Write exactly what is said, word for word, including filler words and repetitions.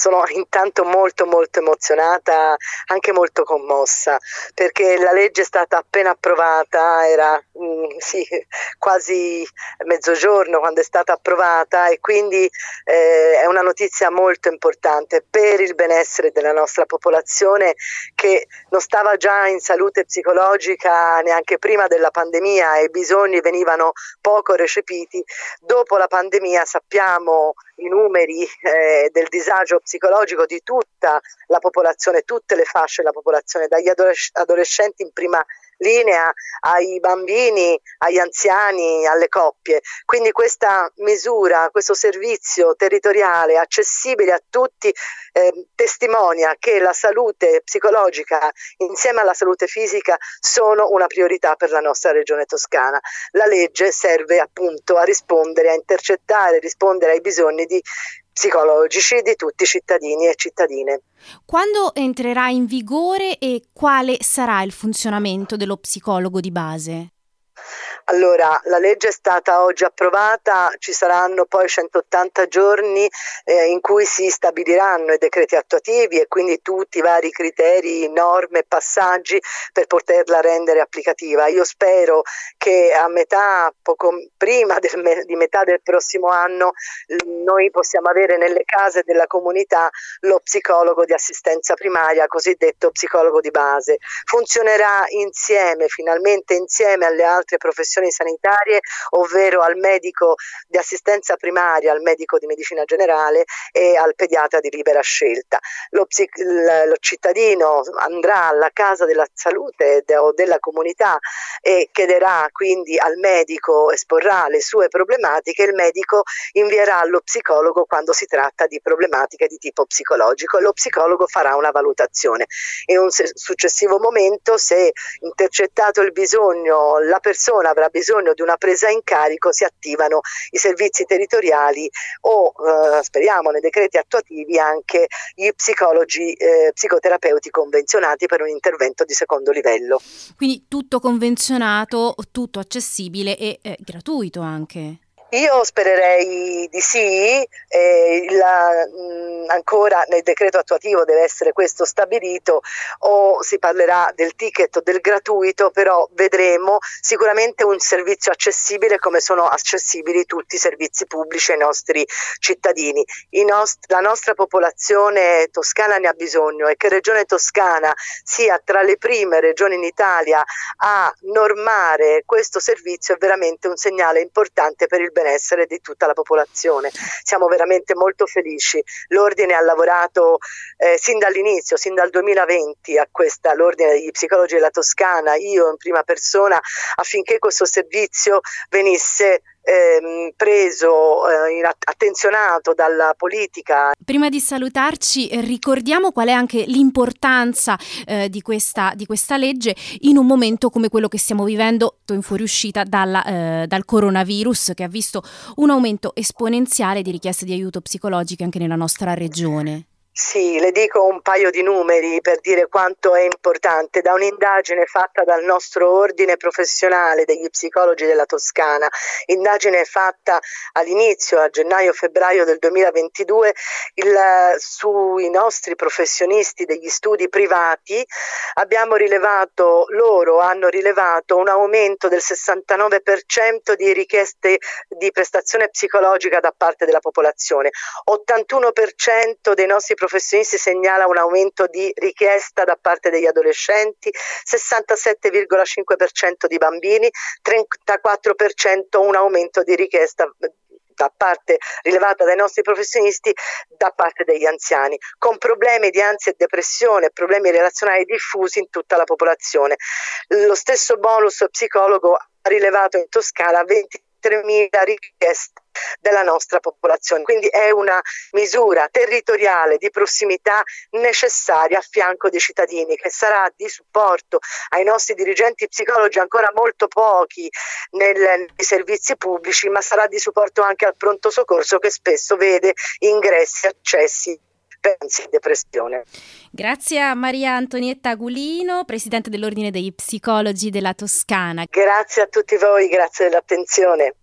sono intanto molto molto emozionata, anche molto commossa, perché la legge è stata appena approvata, era mh, sì, quasi mezzogiorno quando è stata approvata, e quindi eh, è una notizia molto importante per il benessere della nostra popolazione, che non stava già in salute psicologica neanche prima della pandemia e i bisogni venivano poco recepiti. Dopo la pandemia sappiamo i numeri eh, del disagio psicologico di tutta la popolazione, tutte le fasce della popolazione, dagli adolesc- adolescenti in prima linea ai bambini, agli anziani, alle coppie. Quindi questa misura, questo servizio territoriale accessibile a tutti eh, testimonia che la salute psicologica insieme alla salute fisica sono una priorità per la nostra regione toscana. La legge serve appunto a rispondere, a intercettare, rispondere ai bisogni di psicologici di tutti i cittadini e cittadine. Quando entrerà in vigore e quale sarà il funzionamento dello psicologo di base? Allora, la legge è stata oggi approvata, ci saranno poi centottanta giorni eh, in cui si stabiliranno i decreti attuativi e quindi tutti i vari criteri, norme, passaggi per poterla rendere applicativa. Io spero che a metà, poco prima del, di metà del prossimo anno, noi possiamo avere nelle case della comunità lo psicologo di assistenza primaria, cosiddetto psicologo di base. Funzionerà insieme, finalmente insieme alle altre professioni sanitarie, ovvero al medico di assistenza primaria, al medico di medicina generale e al pediatra di libera scelta. Lo, psic- lo cittadino andrà alla casa della salute de- o della comunità e chiederà quindi al medico, esporrà le sue problematiche, e il medico invierà allo psicologo quando si tratta di problematiche di tipo psicologico, e lo psicologo farà una valutazione. In un se- successivo momento, se intercettato il bisogno, la persona avrà bisogno di una presa in carico, si attivano i servizi territoriali o eh, speriamo nei decreti attuativi anche gli psicologi eh, psicoterapeuti convenzionati per un intervento di secondo livello. Quindi tutto convenzionato, tutto accessibile e eh, gratuito anche. Io spererei di sì, eh, la, mh, ancora nel decreto attuativo deve essere questo stabilito, o si parlerà del ticket o del gratuito, però vedremo. Sicuramente un servizio accessibile come sono accessibili tutti i servizi pubblici ai nostri cittadini. I nost- la nostra popolazione toscana ne ha bisogno, e che Regione Toscana sia tra le prime regioni in Italia a normare questo servizio è veramente un segnale importante per il benessere di tutta la popolazione. Siamo veramente molto felici. L'Ordine ha lavorato eh, sin dall'inizio, sin dal duemilaventi a questa, l'Ordine degli Psicologi della Toscana, io in prima persona, affinché questo servizio venisse ehm, preso, eh, attenzionato dalla politica. Prima di salutarci, eh, ricordiamo qual è anche l'importanza eh, di questa, di questa legge in un momento come quello che stiamo vivendo in fuoriuscita dalla, eh, dal coronavirus, che ha visto un aumento esponenziale di richieste di aiuto psicologico anche nella nostra regione. Sì, le dico un paio di numeri per dire quanto è importante. Da un'indagine fatta dal nostro ordine professionale degli psicologi della Toscana, indagine fatta all'inizio, a gennaio-febbraio del duemilaventidue, il, sui nostri professionisti degli studi privati, abbiamo rilevato, loro hanno rilevato un aumento del sessantanove per cento di richieste di prestazione psicologica da parte della popolazione. ottantuno per cento dei nostri professionisti segnala un aumento di richiesta da parte degli adolescenti, sessantasette virgola cinque per cento di bambini, trentaquattro per cento un aumento di richiesta da parte rilevata dai nostri professionisti da parte degli anziani, con problemi di ansia e depressione, problemi relazionali diffusi in tutta la popolazione. Lo stesso bonus psicologo ha rilevato in Toscana ventitremila richieste della nostra popolazione, quindi è una misura territoriale di prossimità necessaria a fianco dei cittadini, che sarà di supporto ai nostri dirigenti psicologi, ancora molto pochi nel, nei servizi pubblici, ma sarà di supporto anche al pronto soccorso, che spesso vede ingressi e accessi per ansia e depressione. Grazie a Maria Antonietta Agulino, Presidente dell'Ordine degli Psicologi della Toscana. Grazie a tutti voi, grazie dell'attenzione.